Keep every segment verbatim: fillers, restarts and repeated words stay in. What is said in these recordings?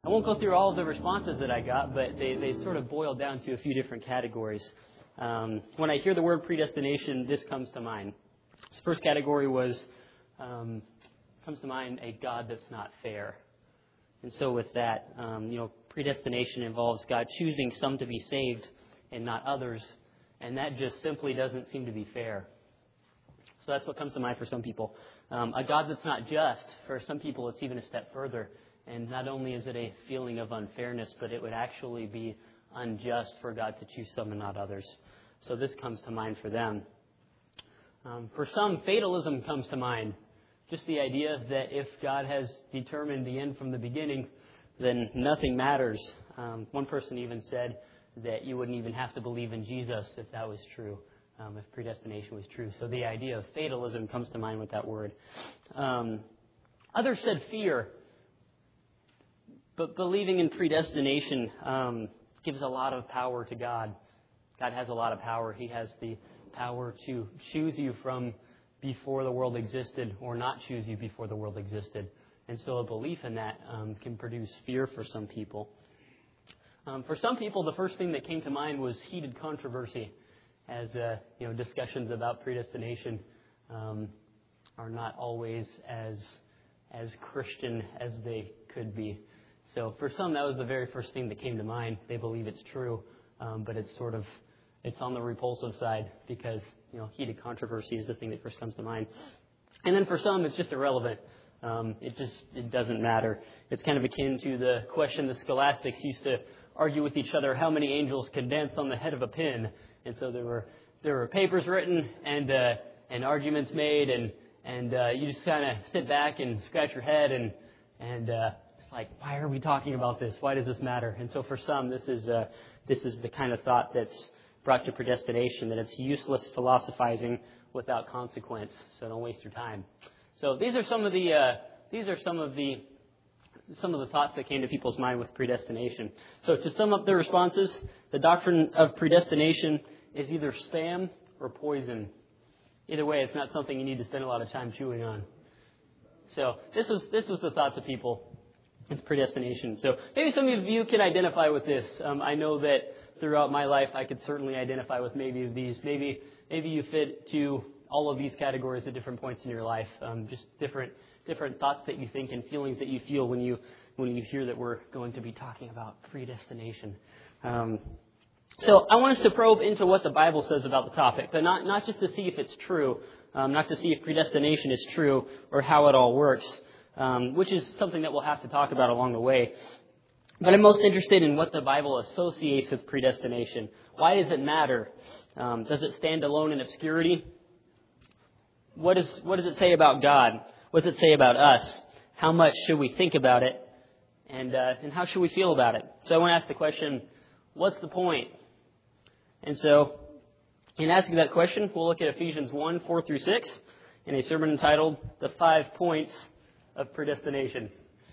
I won't go through all of the responses that I got, but they, they sort of boil down to a few different categories. Um, when I hear the word predestination, this comes to mind. This first category was, um, comes to mind, a God that's not fair. And so with that, um, you know, predestination involves God choosing some to be saved and not others, and that just simply doesn't seem to be fair. So that's what comes to mind for some people. Um, a God that's not just, for some people it's even a step further. And not only is it a feeling of unfairness, but it would actually be unjust for God to choose some and not others. So this comes to mind for them. Um, for some, fatalism comes to mind. Just the idea that if God has determined the end from the beginning, then nothing matters. Um, one person even said that you wouldn't even have to believe in Jesus if that was true, um, if predestination was true. So the idea of fatalism comes to mind with that word. Um, others said fear. But believing in predestination um, gives a lot of power to God. God has a lot of power. He has the power to choose you from before the world existed or not choose you before the world existed. And so a belief in that um, can produce fear for some people. Um, for some people, the first thing that came to mind was heated controversy, as uh, you know, discussions about predestination um, are not always as as Christian as they could be. So for some, that was the very first thing that came to mind. They believe it's true, um, but it's sort of, it's on the repulsive side because, you know, heated controversy is the thing that first comes to mind. And then for some, it's just irrelevant. Um, it just, it doesn't matter. It's kind of akin to the question the scholastics used to argue with each other, how many angels could dance on the head of a pin? And so there were, there were papers written and, uh, and arguments made, and, and, uh, you just kind of sit back and scratch your head and, and, uh, like, why are we talking about this? Why does this matter? And so for some, this is uh, this is the kind of thought that's brought to predestination, that it's useless philosophizing without consequence. So don't waste your time. So these are some of the uh, these are some of the some of the thoughts that came to people's mind with predestination. So to sum up their responses, the doctrine of predestination is either spam or poison. Either way, it's not something you need to spend a lot of time chewing on. So this was this was the thoughts of people. It's predestination. So maybe some of you can identify with this. Um, I know that throughout my life, I could certainly identify with maybe of these. Maybe maybe you fit to all of these categories at different points in your life. Um, just different different thoughts that you think and feelings that you feel when you when you hear that we're going to be talking about predestination. Um, so I want us to probe into what the Bible says about the topic, but not not just to see if it's true, um, not to see if predestination is true or how it all works. Um, which is something that we'll have to talk about along the way. But I'm most interested in what the Bible associates with predestination. Why does it matter? Um, does it stand alone in obscurity? What, is, what does it say about God? What does it say about us? How much should we think about it? And, uh, and how should we feel about it? So I want to ask the question, what's the point? And so in asking that question, we'll look at Ephesians one, four through six in a sermon entitled, The Five Points of Predestination.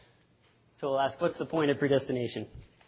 So we'll ask, what's the point of predestination?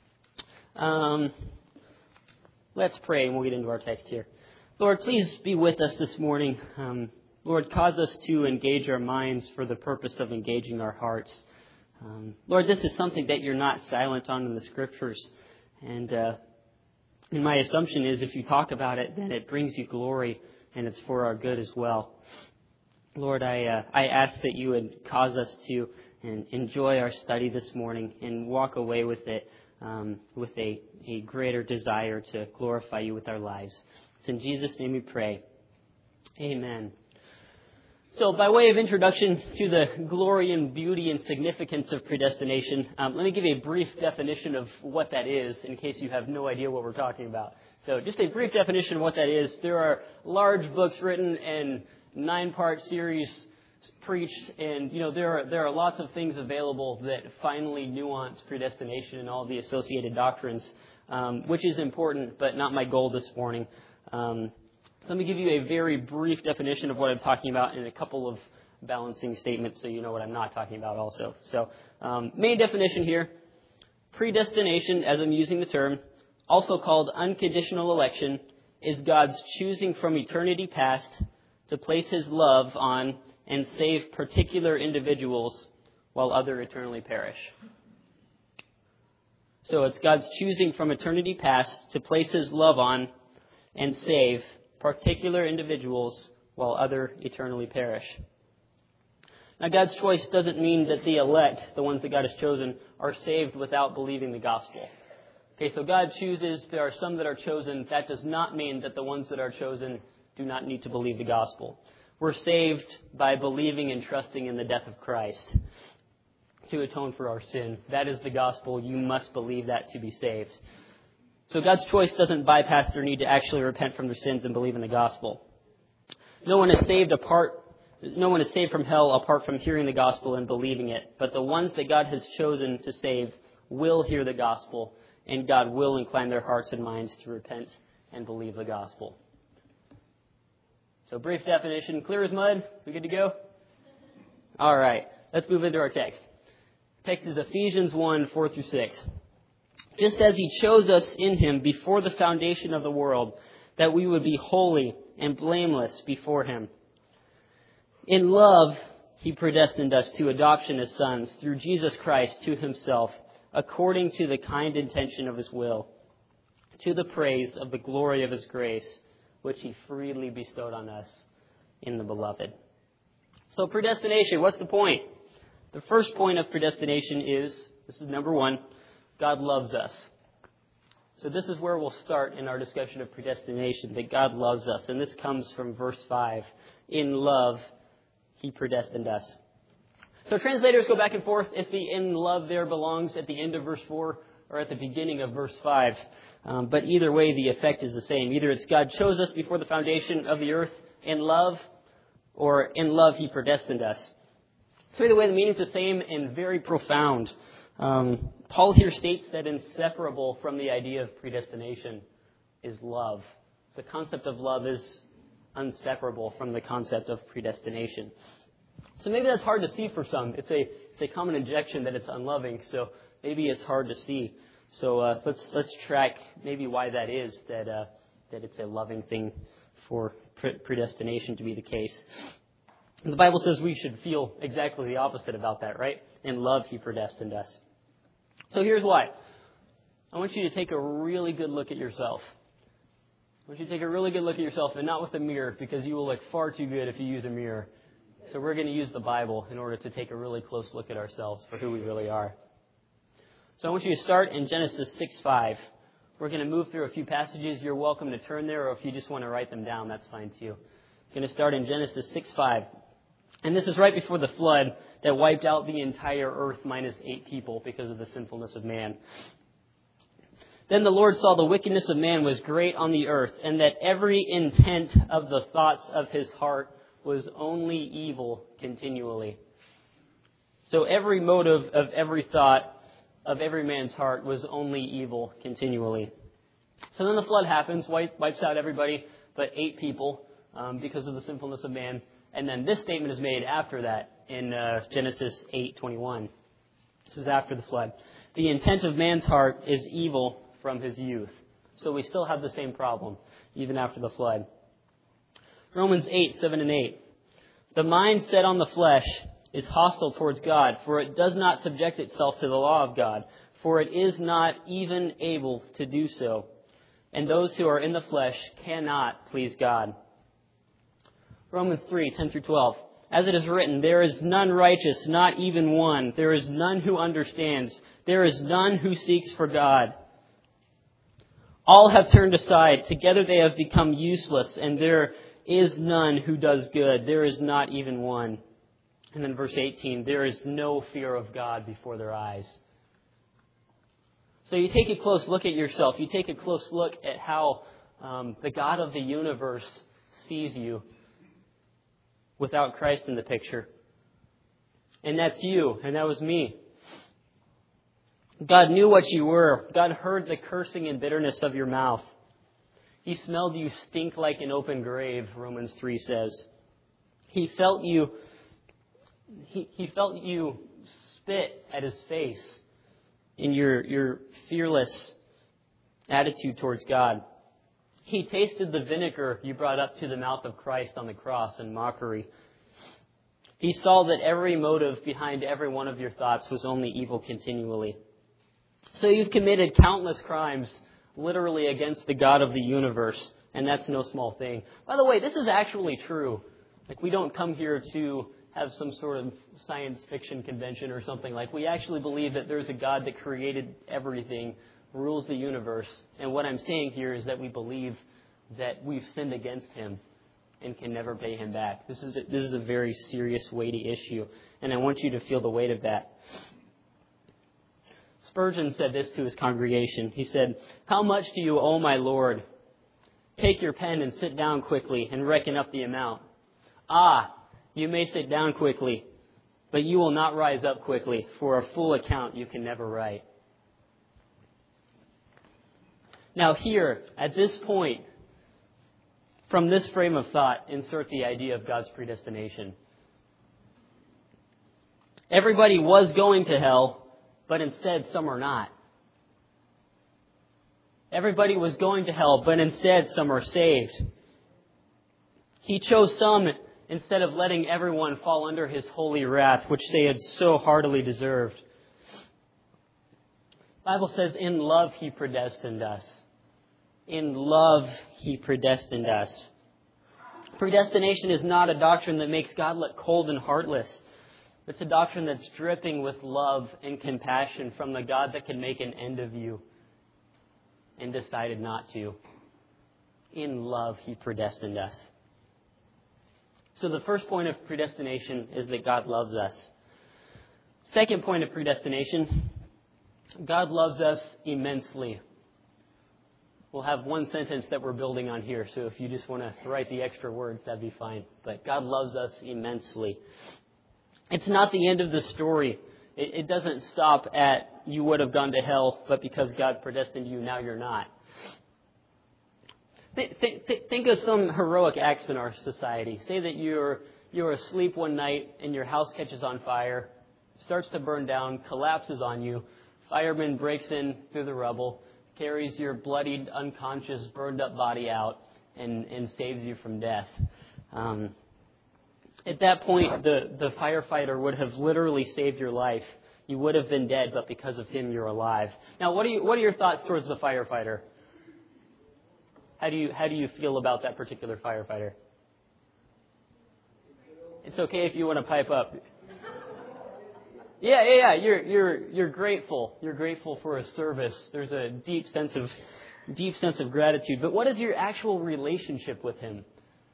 Um, let's pray and we'll get into our text here. Lord, please be with us this morning. Um, Lord, cause us to engage our minds for the purpose of engaging our hearts. Um, Lord, this is something that you're not silent on in the Scriptures. And, uh, and my assumption is if you talk about it, then it brings you glory and it's for our good as well. Lord, I uh, I ask that you would cause us to and enjoy our study this morning and walk away with it um, with a, a greater desire to glorify you with our lives. It's in Jesus' name we pray. Amen. So by way of introduction to the glory and beauty and significance of predestination, um, let me give you a brief definition of what that is in case you have no idea what we're talking about. So just a brief definition of what that is. There are large books written and nine-part series preached, and you know there are there are lots of things available that finally nuance predestination and all the associated doctrines, um, which is important, but not my goal this morning. Um, let me give you a very brief definition of what I'm talking about and a couple of balancing statements so you know what I'm not talking about also. So, um, main definition here: predestination, as I'm using the term, also called unconditional election, is God's choosing from eternity past to place His love on and save particular individuals while others eternally perish. So it's God's choosing from eternity past to place His love on and save particular individuals while other eternally perish. Now, God's choice doesn't mean that the elect, the ones that God has chosen, are saved without believing the gospel. Okay, so God chooses, there are some that are chosen. That does not mean that the ones that are chosen do not need to believe the gospel. We're saved by believing and trusting in the death of Christ to atone for our sin. That is the gospel. You must believe that to be saved. So God's choice doesn't bypass their need to actually repent from their sins and believe in the gospel. No one is saved apart No one is saved from hell apart from hearing the gospel and believing it. But the ones that God has chosen to save will hear the gospel, and God will incline their hearts and minds to repent and believe the gospel. So brief definition, clear as mud. We good to go? All right, let's move into our text. Text is Ephesians one, four through six. Just as He chose us in Him before the foundation of the world, that we would be holy and blameless before Him. In love, He predestined us to adoption as sons through Jesus Christ to Himself, according to the kind intention of His will, to the praise of the glory of His grace, which He freely bestowed on us in the Beloved. So predestination, what's the point? The first point of predestination is, this is number one, God loves us. So this is where we'll start in our discussion of predestination, that God loves us. And this comes from verse five. In love, He predestined us. So translators go back and forth if the in love there belongs at the end of verse four or at the beginning of verse five. Um, but either way, the effect is the same. Either it's God chose us before the foundation of the earth in love, or in love He predestined us. So either way, the meaning's the same and very profound. Um, Paul here states that inseparable from the idea of predestination is love. The concept of love is inseparable from the concept of predestination. So maybe that's hard to see for some. It's a it's a common objection that it's unloving, so maybe it's hard to see. So uh, let's let's track maybe why that is, that uh, that it's a loving thing for pre- predestination to be the case. The Bible says we should feel exactly the opposite about that, right? In love, He predestined us. So here's why. I want you to take a really good look at yourself. I want you to take a really good look at yourself, and not with a mirror, because you will look far too good if you use a mirror. So we're going to use the Bible in order to take a really close look at ourselves for who we really are. So I want you to start in Genesis six five. We're going to move through a few passages. You're welcome to turn there, or if you just want to write them down, that's fine too. I'm going to start in Genesis six five. And this is right before the flood that wiped out the entire earth minus eight people because of the sinfulness of man. Then the Lord saw the wickedness of man was great on the earth, and that every intent of the thoughts of his heart was only evil continually. So every motive of every thought of every man's heart was only evil continually. So then the flood happens, wipes out everybody but eight people um, because of the sinfulness of man. And then this statement is made after that in uh, Genesis eight twenty-one. This is after the flood. The intent of man's heart is evil from his youth. So we still have the same problem, even after the flood. Romans eight, seven and eight. The mind set on the flesh is hostile towards God, for it does not subject itself to the law of God, for it is not even able to do so. And those who are in the flesh cannot please God. Romans three, ten through twelve. As it is written, there is none righteous, not even one. There is none who understands. There is none who seeks for God. All have turned aside. Together they have become useless, and there is none who does good. There is not even one. And then verse eighteen, there is no fear of God before their eyes. So you take a close look at yourself. You take a close look at how um, the God of the universe sees you without Christ in the picture. And that's you, and that was me. God knew what you were. God heard the cursing and bitterness of your mouth. He smelled you stink like an open grave, Romans three says. He felt you he, he felt you spit at his face in your, your fearless attitude towards God. He tasted the vinegar you brought up to the mouth of Christ on the cross in mockery. He saw that every motive behind every one of your thoughts was only evil continually. So you've committed countless crimes, literally against the God of the universe, and that's no small thing. By the way, this is actually true. Like, we don't come here to have some sort of science fiction convention or something. Like, we actually believe that there's a God that created everything, rules the universe. And what I'm saying here is that we believe that we've sinned against Him and can never pay Him back. This is a, this is a very serious, weighty issue, and I want you to feel the weight of that. Spurgeon said this to his congregation. He said, "How much do you owe my Lord? Take your pen and sit down quickly and reckon up the amount. Ah, you may sit down quickly, but you will not rise up quickly, for a full account you can never write." Now here, at this point, from this frame of thought, insert the idea of God's predestination. Everybody was going to hell, but instead some are not. Everybody was going to hell, but instead some are saved. He chose some instead of letting everyone fall under His holy wrath, which they had so heartily deserved. The Bible says, in love He predestined us. In love He predestined us. Predestination is not a doctrine that makes God look cold and heartless. It's a doctrine that's dripping with love and compassion from the God that can make an end of you and decided not to. In love He predestined us. So the first point of predestination is that God loves us. Second point of predestination, God loves us immensely. We'll have one sentence that we're building on here, so if you just want to write the extra words, that'd be fine. But God loves us immensely. It's not the end of the story. It, it doesn't stop at you would have gone to hell, but because God predestined you, now you're not. Th- th- th- think of some heroic acts in our society. Say that you're you're asleep one night and your house catches on fire, starts to burn down, collapses on you. Fireman breaks in through the rubble, carries your bloodied, unconscious, burned up body out, and, and saves you from death. Um, at that point, the, the firefighter would have literally saved your life. You would have been dead, but because of him, you're alive. Now, what are you, what are your thoughts towards the firefighter? How do you how do you feel about that particular firefighter? It's okay if you want to pipe up. Yeah, yeah, yeah. You're you're you're grateful. You're grateful for a service. There's a deep sense of deep sense of gratitude. But what is your actual relationship with him?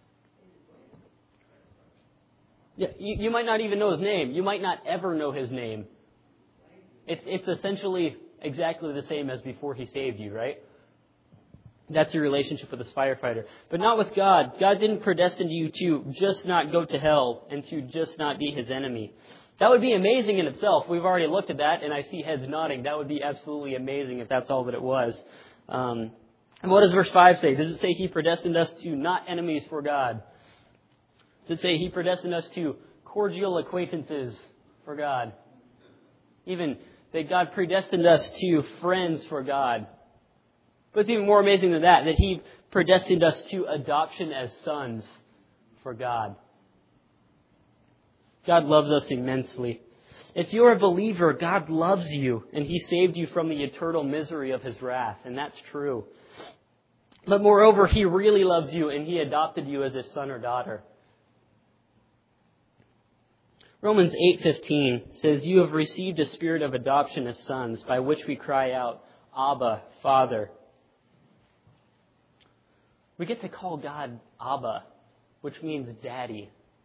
Yeah, you, you might not even know his name. You might not ever know his name. It's it's essentially exactly the same as before he saved you, right? That's your relationship with this firefighter. But not with God. God didn't predestine you to just not go to hell and to just not be His enemy. That would be amazing in itself. We've already looked at that, and I see heads nodding. That would be absolutely amazing if that's all that it was. Um, and what does verse five say? Does it say He predestined us to not enemies for God? Does it say He predestined us to cordial acquaintances for God? Even that God predestined us to friends for God. But it's even more amazing than that, that He predestined us to adoption as sons for God. God loves us immensely. If you're a believer, God loves you, and He saved you from the eternal misery of His wrath, and that's true. But moreover, He really loves you, and He adopted you as His son or daughter. Romans eight fifteen says, "You have received a spirit of adoption as sons, by which we cry out, Abba, Father." We get to call God Abba, which means daddy.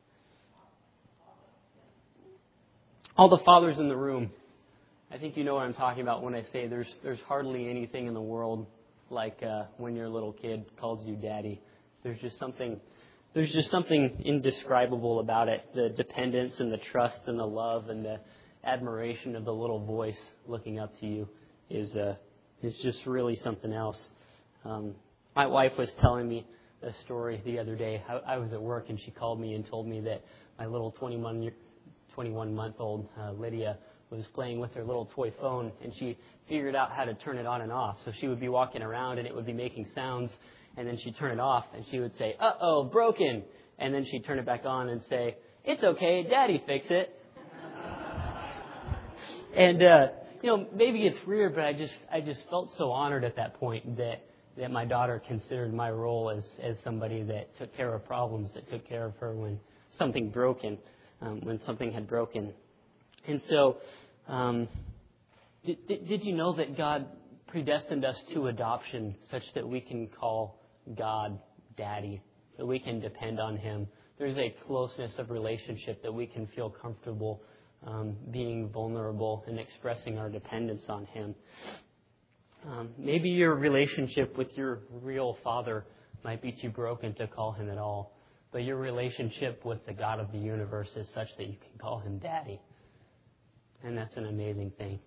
All the fathers in the room, I think you know what I'm talking about when I say there's there's hardly anything in the world like uh, when your little kid calls you daddy. There's just something there's just something indescribable about it. The dependence and the trust and the love and the admiration of the little voice looking up to you is uh, is just really something else. Um, My wife was telling me a story the other day. I, I was at work and she called me and told me that my little twenty-one-month-old uh, Lydia was playing with her little toy phone and she figured out how to turn it on and off. So she would be walking around and it would be making sounds and then she'd turn it off and she would say, "Uh-oh, broken." And then she'd turn it back on and say, "It's okay, Daddy fix it." And, uh, you know, maybe it's weird, but I just I just felt so honored at that point that that my daughter considered my role as as somebody that took care of problems, that took care of her when something broken, um, when something had broken. And so, um, did, did did you know that God predestined us to adoption such that we can call God Daddy, that we can depend on Him? There's a closeness of relationship that we can feel comfortable um, being vulnerable and expressing our dependence on Him. Um, maybe your relationship with your real Father might be too broken to call Him at all, but your relationship with the God of the universe is such that you can call Him Daddy. And that's an amazing thing.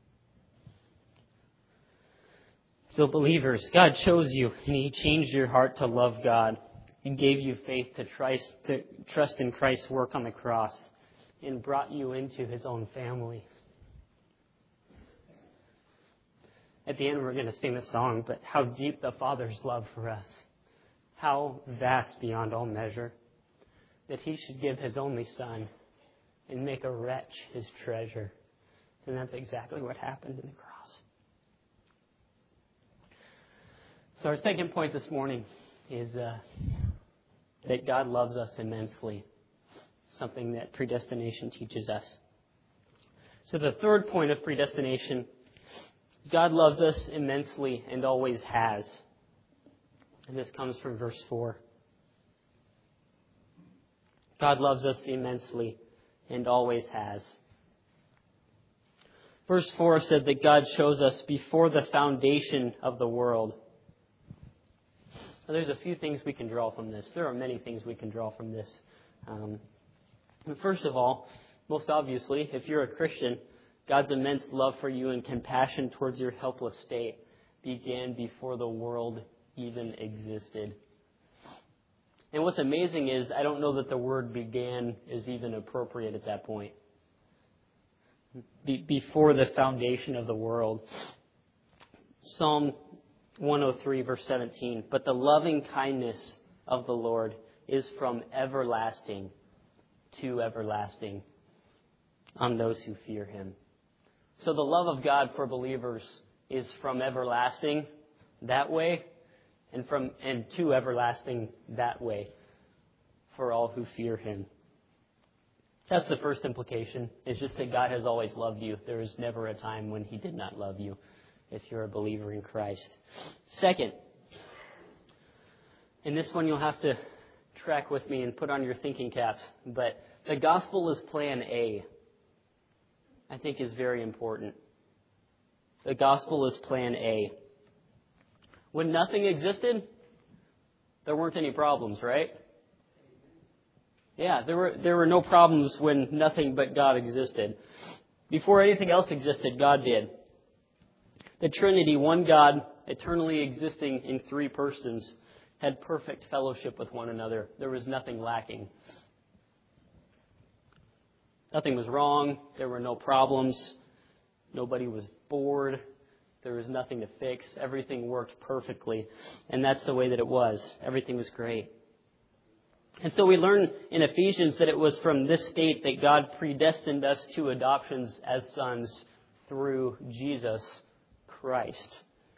So believers, God chose you, and He changed your heart to love God and gave you faith to trust, to trust in Christ's work on the cross and brought you into His own family. At the end, we're going to sing the song, but how deep the Father's love for us. How vast beyond all measure that He should give His only Son and make a wretch His treasure. And that's exactly what happened in the cross. So our second point this morning is uh, that God loves us immensely, something that predestination teaches us. So the third point of predestination, God loves us immensely and always has. And this comes from verse four. God loves us immensely and always has. Verse four said that God chose us before the foundation of the world. Now, there's a few things we can draw from this. There are many things we can draw from this. Um, first of all, most obviously, if you're a Christian, God's immense love for you and compassion towards your helpless state began before the world even existed. And what's amazing is I don't know that the word began is even appropriate at that point. Be- before the foundation of the world. Psalm one oh three, verse seventeen. But the loving kindness of the Lord is from everlasting to everlasting on those who fear Him. So the love of God for believers is from everlasting that way and from and to everlasting that way for all who fear Him. That's the first implication. It's just that God has always loved you. There is never a time when He did not love you if you're a believer in Christ. Second, and this one you'll have to track with me and put on your thinking caps, but the gospel is plan A. I think is very important. The gospel is plan A. When nothing existed, there weren't any problems, right? Yeah, there were there were no problems when nothing but God existed. Before anything else existed, God did. The Trinity, one God, eternally existing in three persons, had perfect fellowship with one another. There was nothing lacking. Nothing was wrong. There were no problems. Nobody was bored. There was nothing to fix. Everything worked perfectly. And that's the way that it was. Everything was great. And so we learn in Ephesians that it was from this state that God predestined us to adoptions as sons through Jesus Christ.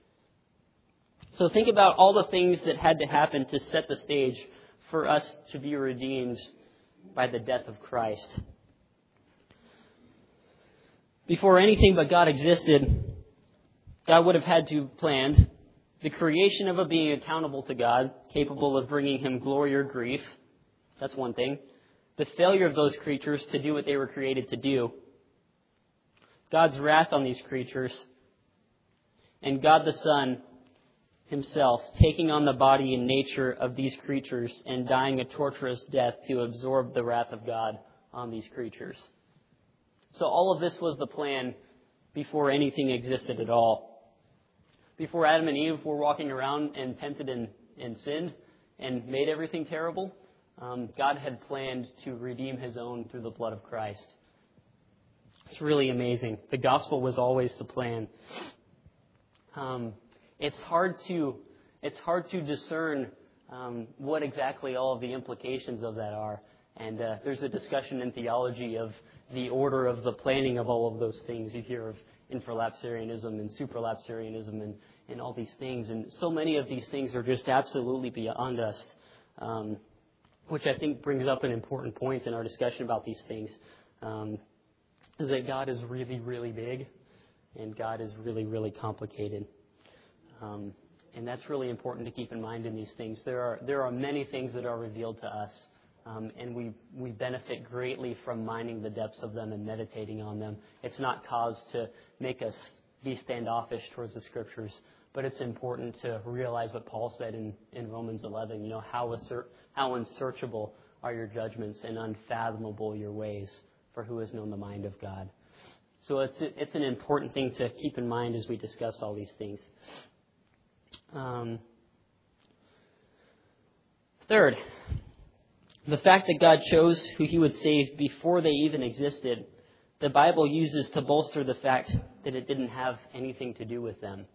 So think about all the things that had to happen to set the stage for us to be redeemed by the death of Christ. Before anything but God existed, God would have had to have planned the creation of a being accountable to God, capable of bringing Him glory or grief. That's one thing. The failure of those creatures to do what they were created to do. God's wrath on these creatures. And God the Son Himself taking on the body and nature of these creatures and dying a torturous death to absorb the wrath of God on these creatures. So all of this was the plan before anything existed at all. Before Adam and Eve were walking around and tempted and, and sinned and made everything terrible, um, God had planned to redeem His own through the blood of Christ. It's really amazing. The gospel was always the plan. Um, it's hard to it's hard to discern um, what exactly all of the implications of that are. And uh, there's a discussion in theology of the order of the planning of all of those things. You hear of infralapsarianism and supralapsarianism and, and all these things. And so many of these things are just absolutely beyond us, um, which I think brings up an important point in our discussion about these things, um, is that God is really, really big and God is really, really complicated. Um, and that's really important to keep in mind in these things. There are there are many things that are revealed to us, um, and we, we benefit greatly from mining the depths of them and meditating on them. It's not cause to make us be standoffish towards the Scriptures, but it's important to realize what Paul said in, in Romans eleven, you know, how assert, how unsearchable are your judgments and unfathomable your ways, for who has known the mind of God. So it's it's an important thing to keep in mind as we discuss all these things. Um, third, the fact that God chose who He would save before they even existed, the Bible uses to bolster the fact that it didn't have anything to do with them.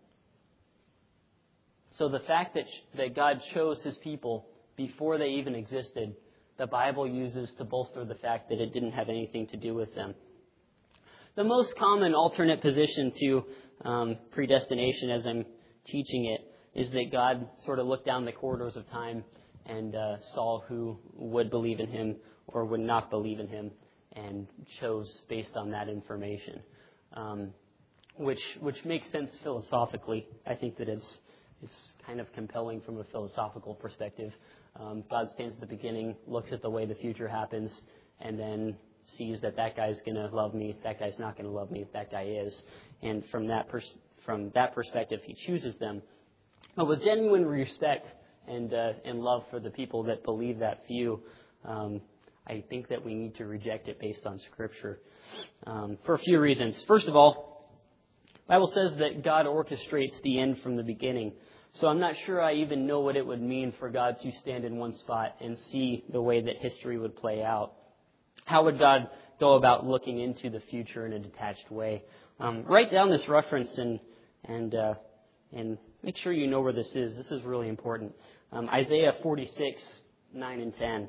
So the fact that that God chose His people before they even existed, the Bible uses to bolster the fact that it didn't have anything to do with them. The most common alternate position to um, predestination, as I'm teaching it, is that God sort of looked down the corridors of time and uh, saw who would believe in Him or would not believe in Him, and chose based on that information, um, which which makes sense philosophically. I think that it's it's kind of compelling from a philosophical perspective. Um, God stands at the beginning, looks at the way the future happens, and then sees that that guy's going to love me, that guy's not going to love me, if that guy is. And from that pers- from that perspective, He chooses them. But with genuine respect and uh, and love for the people that believe that view, um, I think that we need to reject it based on Scripture um, for a few reasons. First of all, the Bible says that God orchestrates the end from the beginning. So I'm not sure I even know what it would mean for God to stand in one spot and see the way that history would play out. How would God go about looking into the future in a detached way? Um, write down this reference and and uh, and make sure you know where this is. This is really important. Um, Isaiah forty-six, nine and ten.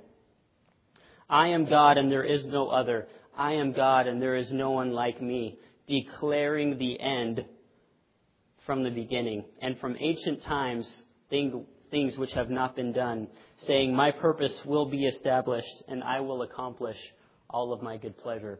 I am God and there is no other. I am God and there is no one like me, declaring the end from the beginning, and from ancient times thing, things which have not been done, saying, my purpose will be established, and I will accomplish all of my good pleasure.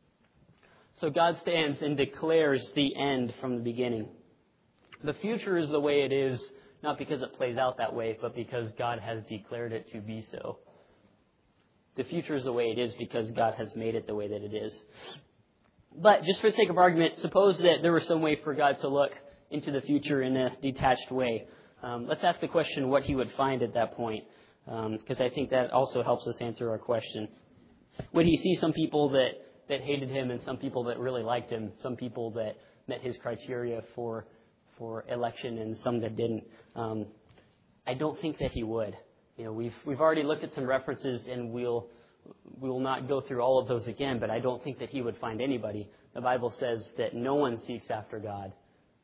So God stands and declares the end from the beginning. The future is the way it is, not because it plays out that way, but because God has declared it to be so. The future is the way it is because God has made it the way that it is. But just for the sake of argument, suppose that there was some way for God to look into the future in a detached way. Um, let's ask the question what He would find at that point, because um, I think that also helps us answer our question. Would He see some people that, that hated Him and some people that really liked Him, some people that met His criteria for for election and some that didn't? Um, I don't think that He would. You know, we've we've already looked at some references, and we'll we will not go through all of those again, but I don't think that He would find anybody. The Bible says that no one seeks after God.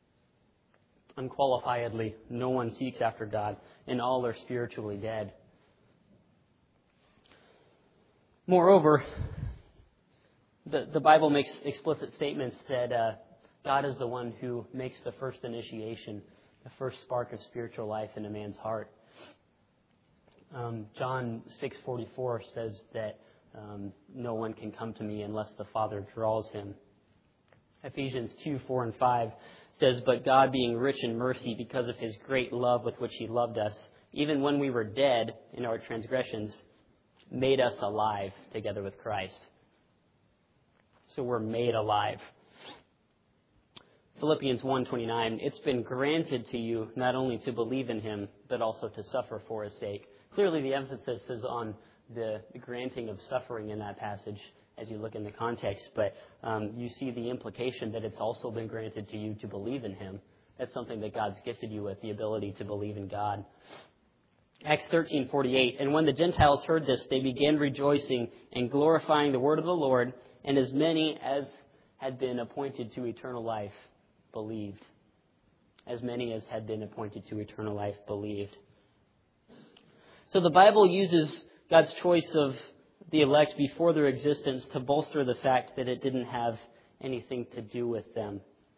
Unqualifiedly, no one seeks after God, and all are spiritually dead. Moreover, the, the Bible makes explicit statements that uh, God is the one who makes the first initiation, the first spark of spiritual life in a man's heart. Um, John six forty-four says that um, no one can come to me unless the Father draws him. Ephesians two, four and five says, but God, being rich in mercy because of His great love with which He loved us, even when we were dead in our transgressions, made us alive together with Christ. So we're made alive. Philippians one twenty-nine, it's been granted to you not only to believe in Him, but also to suffer for His sake. Clearly the emphasis is on the granting of suffering in that passage as you look in the context, but um, you see the implication that it's also been granted to you to believe in Him. That's something that God's gifted you with, the ability to believe in God. Acts thirteen forty-eight, and when the Gentiles heard this, they began rejoicing and glorifying the word of the Lord, and as many as had been appointed to eternal life believed. As many as had been appointed to eternal life believed. So the Bible uses God's choice of the elect before their existence to bolster the fact that it didn't have anything to do with them.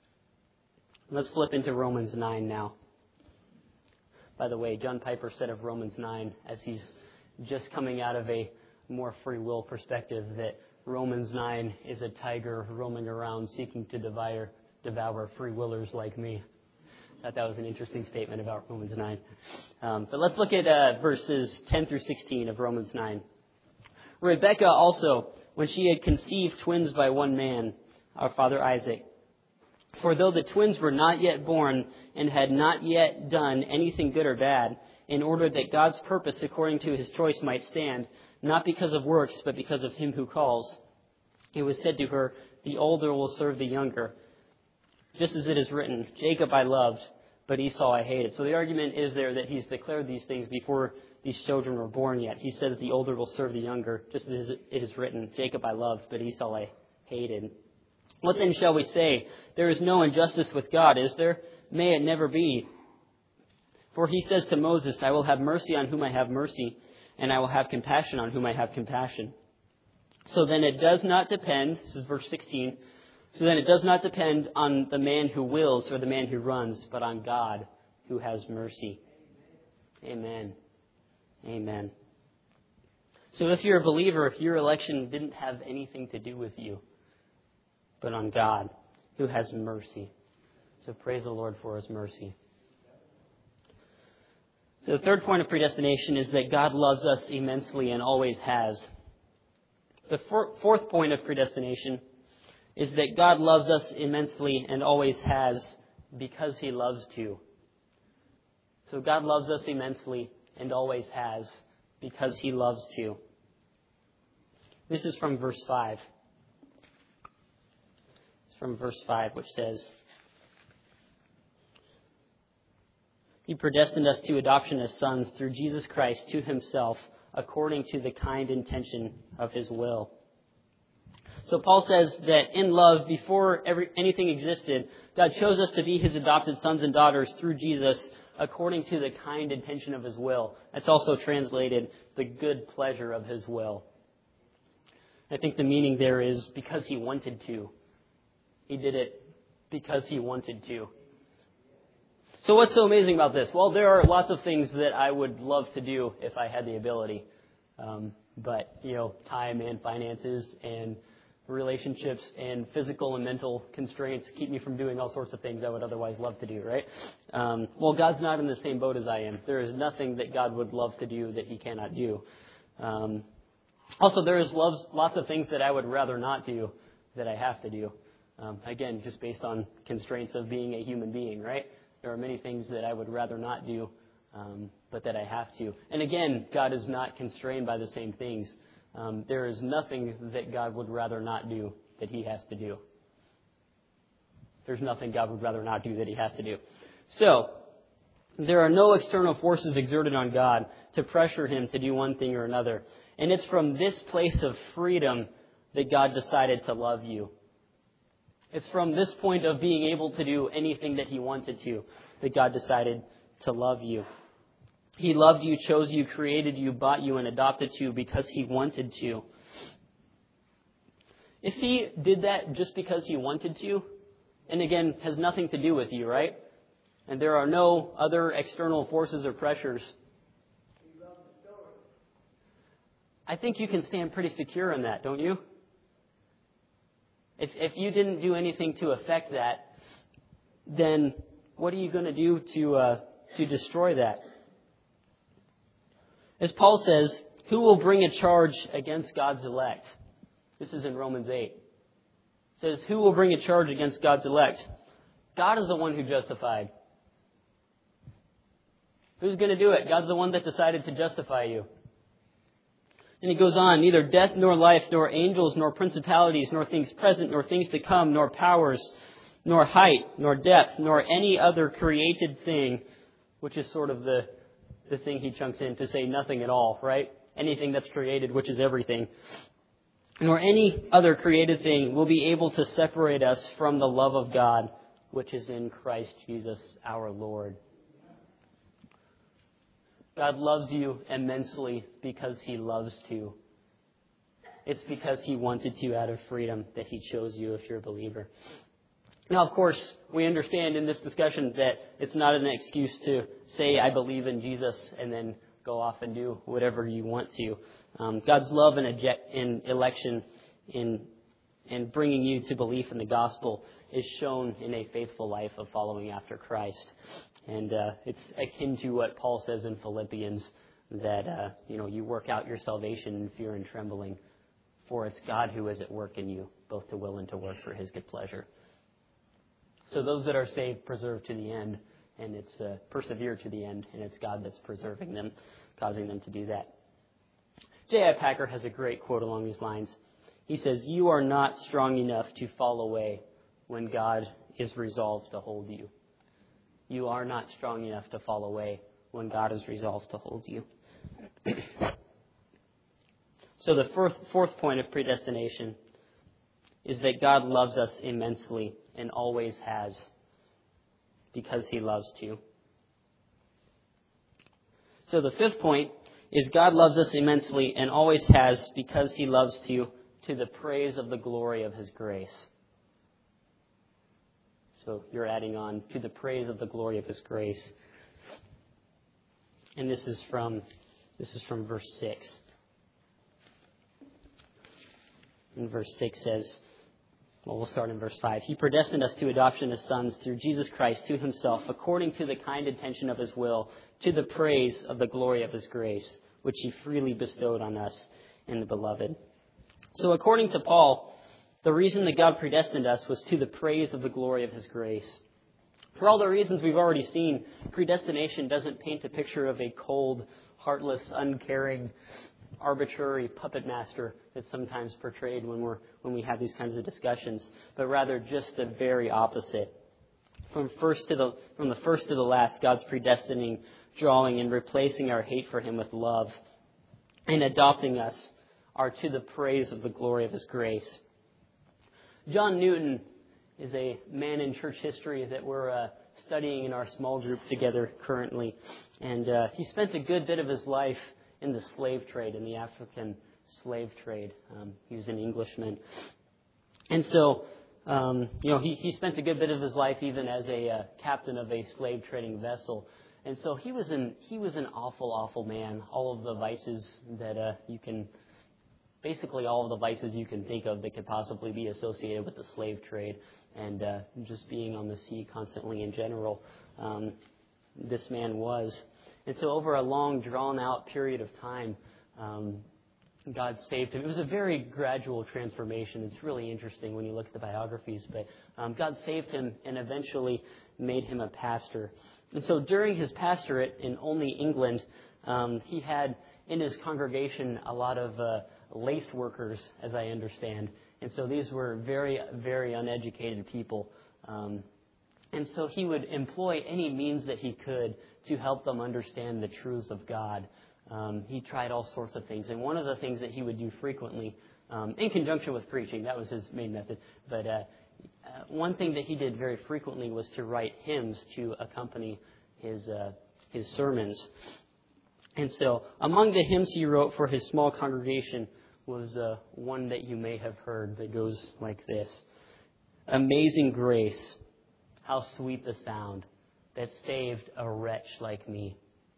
Let's flip into Romans nine now. By the way, John Piper said of Romans nine, as he's just coming out of a more free will perspective, that Romans nine is a tiger roaming around seeking to devour, devour free willers like me. I thought that was an interesting statement about Romans nine. Um, but let's look at uh, verses ten through sixteen of Romans nine. Rebekah also, when she had conceived twins by one man, our father Isaac, for though the twins were not yet born and had not yet done anything good or bad, in order that God's purpose according to his choice might stand, not because of works, but because of him who calls, it was said to her, the older will serve the younger. Just as it is written, Jacob I loved, but Esau I hated. So the argument is there that he's declared these things before these children were born yet. He said that the older will serve the younger, just as it is written, Jacob I loved, but Esau I hated. What then shall we say? There is no injustice with God, is there? May it never be. For he says to Moses, I will have mercy on whom I have mercy, and I will have compassion on whom I have compassion. So then it does not depend, this is verse sixteen, so then it does not depend on the man who wills or the man who runs, but on God who has mercy. Amen. Amen. So if you're a believer, your election didn't have anything to do with you, but on God who has mercy. So praise the Lord for his mercy. So the third point of predestination is that God loves us immensely and always has. The for- fourth point of predestination is that God loves us immensely and always has because he loves to. So God loves us immensely and always has because he loves to. This is from verse five. It's from verse five, which says, He predestined us to adoption as sons through Jesus Christ to himself, according to the kind intention of his will. So Paul says that in love, before every, anything existed, God chose us to be his adopted sons and daughters through Jesus, according to the kind intention of his will. That's also translated the good pleasure of his will. I think the meaning there is because he wanted to. He did it because he wanted to. So what's so amazing about this? Well, there are lots of things that I would love to do if I had the ability. Um, but, you know, time and finances and relationships and physical and mental constraints keep me from doing all sorts of things I would otherwise love to do, right? Um, well, God's not in the same boat as I am. There is nothing that God would love to do that he cannot do. Um, also, there is loves, lots of things that I would rather not do that I have to do. Um, again, just based on constraints of being a human being, right? There are many things that I would rather not do, um, but that I have to. And again, God is not constrained by the same things. Um, there is nothing that God would rather not do that he has to do. There's nothing God would rather not do that he has to do. So, there are no external forces exerted on God to pressure him to do one thing or another. And it's from this place of freedom that God decided to love you. It's from this point of being able to do anything that he wanted to that God decided to love you. He loved you, chose you, created you, bought you, and adopted you because he wanted to. If he did that just because he wanted to, and again, has nothing to do with you, right? And there are no other external forces or pressures, I think you can stand pretty secure in that, don't you? If if you didn't do anything to affect that, then what are you going to do to uh, to destroy that? As Paul says, who will bring a charge against God's elect? This is in Romans eight. It says, who will bring a charge against God's elect? God is the one who justified. Who's going to do it? God's the one that decided to justify you. And he goes on, neither death nor life, nor angels, nor principalities, nor things present, nor things to come, nor powers, nor height, nor depth, nor any other created thing, which is sort of the, the thing he chunks in to say nothing at all, right? Anything that's created, which is everything. Nor any other created thing will be able to separate us from the love of God, which is in Christ Jesus our Lord. God loves you immensely because he loves to. It's because he wanted to out of freedom that he chose you if you're a believer. Now, of course, we understand in this discussion that it's not an excuse to say, I believe in Jesus, and then go off and do whatever you want to. Um, God's love and, eject, and election in, in bringing you to belief in the gospel is shown in a faithful life of following after Christ. And uh, it's akin to what Paul says in Philippians, that uh, you know you work out your salvation in fear and trembling, for it's God who is at work in you, both to will and to work for his good pleasure. So those that are saved preserve to the end, and it's uh, persevere to the end, and it's God that's preserving them, causing them to do that. J I Packer has a great quote along these lines. He says, "You are not strong enough to fall away when God is resolved to hold you." You are not strong enough to fall away when God is resolved to hold you. So the fourth, fourth point of predestination is that God loves us immensely and always has, because he loves to. So the fifth point is God loves us immensely and always has, because he loves to, to the praise of the glory of his grace. So you're adding on, to the praise of the glory of his grace. And this is from this is from verse six. And verse six says, well, we'll start in verse five. He predestined us to adoption as sons through Jesus Christ to himself, according to the kind intention of his will, to the praise of the glory of his grace, which he freely bestowed on us in the beloved. So according to Paul, the reason that God predestined us was to the praise of the glory of his grace. For all the reasons we've already seen, predestination doesn't paint a picture of a cold, heartless, uncaring, arbitrary puppet master that's sometimes portrayed when we're when we have these kinds of discussions, but rather just the very opposite. From first to the from the first to the last, God's predestining, drawing, and replacing our hate for him with love, and adopting us are to the praise of the glory of his grace. John Newton is a man in church history that we're uh, studying in our small group together currently. And uh, he spent a good bit of his life in the slave trade, in the African slave trade. Um, he was an Englishman. And so, um, you know, he, he spent a good bit of his life even as a uh, captain of a slave trading vessel. And so he was an, he was an awful, awful man. All of the vices that uh, you can... Basically, all of the vices you can think of that could possibly be associated with the slave trade and uh, just being on the sea constantly in general, um, this man was. And so over a long, drawn-out period of time, um, God saved him. It was a very gradual transformation. It's really interesting when you look at the biographies. But um, God saved him and eventually made him a pastor. And so during his pastorate in Olney, England, um, he had in his congregation a lot of... Uh, lace workers, as I understand. And so these were very, very uneducated people. Um, and so he would employ any means that he could to help them understand the truths of God. Um, he tried all sorts of things. And one of the things that he would do frequently, um, in conjunction with preaching, that was his main method, but uh, uh, one thing that he did very frequently was to write hymns to accompany his uh, his sermons. And so among the hymns he wrote for his small congregation was uh, one that you may have heard that goes like this. Amazing grace, how sweet the sound that saved a wretch like me.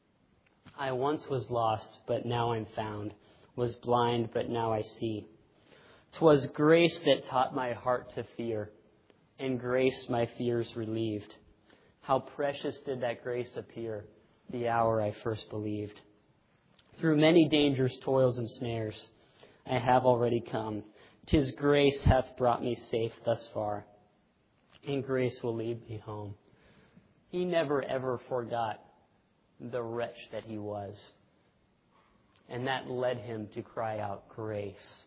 I once was lost, but now I'm found, was blind, but now I see. 'Twas grace that taught my heart to fear, and grace my fears relieved. How precious did that grace appear the hour I first believed. Through many dangers, toils, and snares, I have already come. 'Tis grace hath brought me safe thus far, and grace will lead me home. He never ever forgot the wretch that he was, and that led him to cry out grace.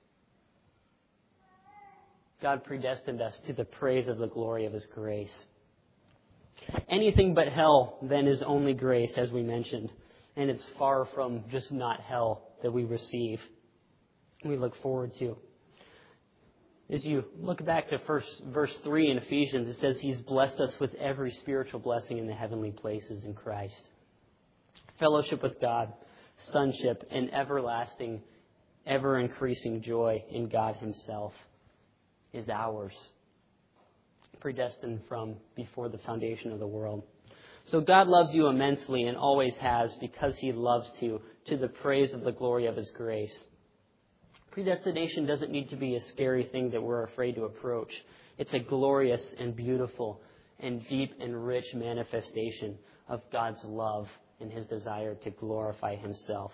God predestined us to the praise of the glory of his grace. Anything but hell, then, is only grace, as we mentioned. And it's far from just not hell that we receive, we look forward to. As you look back to first, verse three in Ephesians, it says he's blessed us with every spiritual blessing in the heavenly places in Christ. Fellowship with God, sonship, and everlasting, ever-increasing joy in God himself is ours. predestined from before the foundation of the world. So God loves you immensely and always has because He loves to, to the praise of the glory of His grace. Predestination doesn't need to be a scary thing that we're afraid to approach. It's a glorious and beautiful and deep and rich manifestation of God's love and His desire to glorify Himself.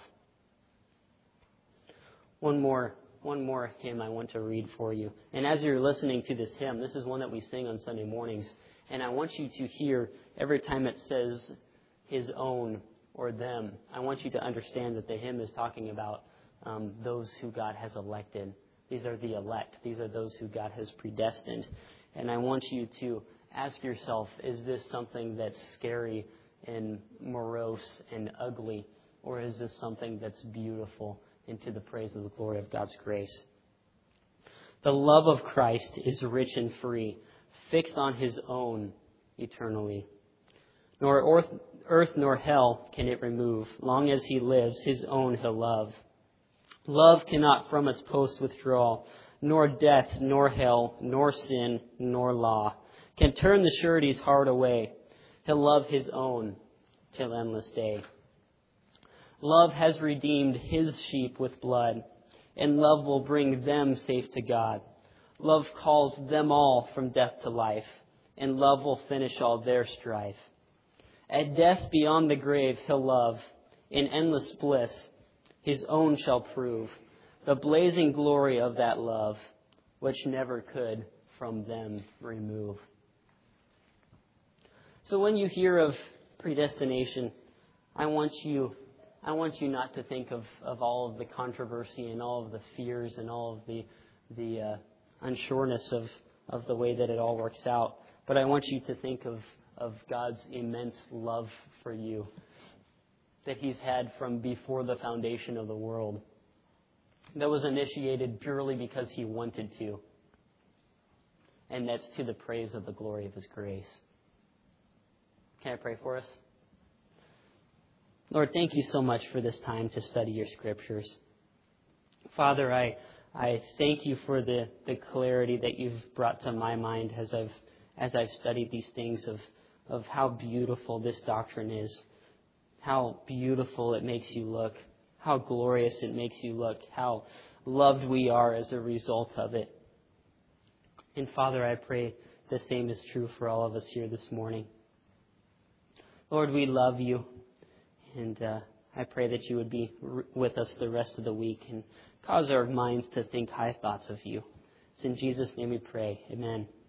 One more, one more hymn I want to read for you. And as you're listening to this hymn, this is one that we sing on Sunday mornings. And I want you to hear every time it says His own or them, I want you to understand that the hymn is talking about um, those who God has elected. These are the elect. These are those who God has predestined. And I want you to ask yourself, is this something that's scary and morose and ugly? Or is this something that's beautiful and to the praise of the glory of God's grace? The love of Christ is rich and free, fixed on His own eternally. Nor earth, earth nor hell can it remove. Long as He lives, His own He'll love. Love cannot from its post withdraw, nor death, nor hell, nor sin, nor law can turn the surety's heart away. He'll love His own till endless day. Love has redeemed His sheep with blood, and love will bring them safe to God. Love calls them all from death to life, and love will finish all their strife. At death beyond the grave He'll love, in endless bliss His own shall prove the blazing glory of that love, which never could from them remove. So when you hear of predestination, I want you I want you not to think of, of all of the controversy and all of the fears and all of the the uh, unsureness of, of the way that it all works out. But I want you to think of, of God's immense love for you that He's had from before the foundation of the world. That was initiated purely because He wanted to. And that's to the praise of the glory of His grace. Can I pray for us? Lord, thank you so much for this time to study your scriptures. Father, I I thank you for the, the clarity that you've brought to my mind as I've as I've studied these things of, of how beautiful this doctrine is, how beautiful it makes you look, how glorious it makes you look, how loved we are as a result of it. And Father, I pray the same is true for all of us here this morning. Lord, we love you. And uh, I pray that you would be r- with us the rest of the week and cause our minds to think high thoughts of you. It's in Jesus' name we pray. Amen.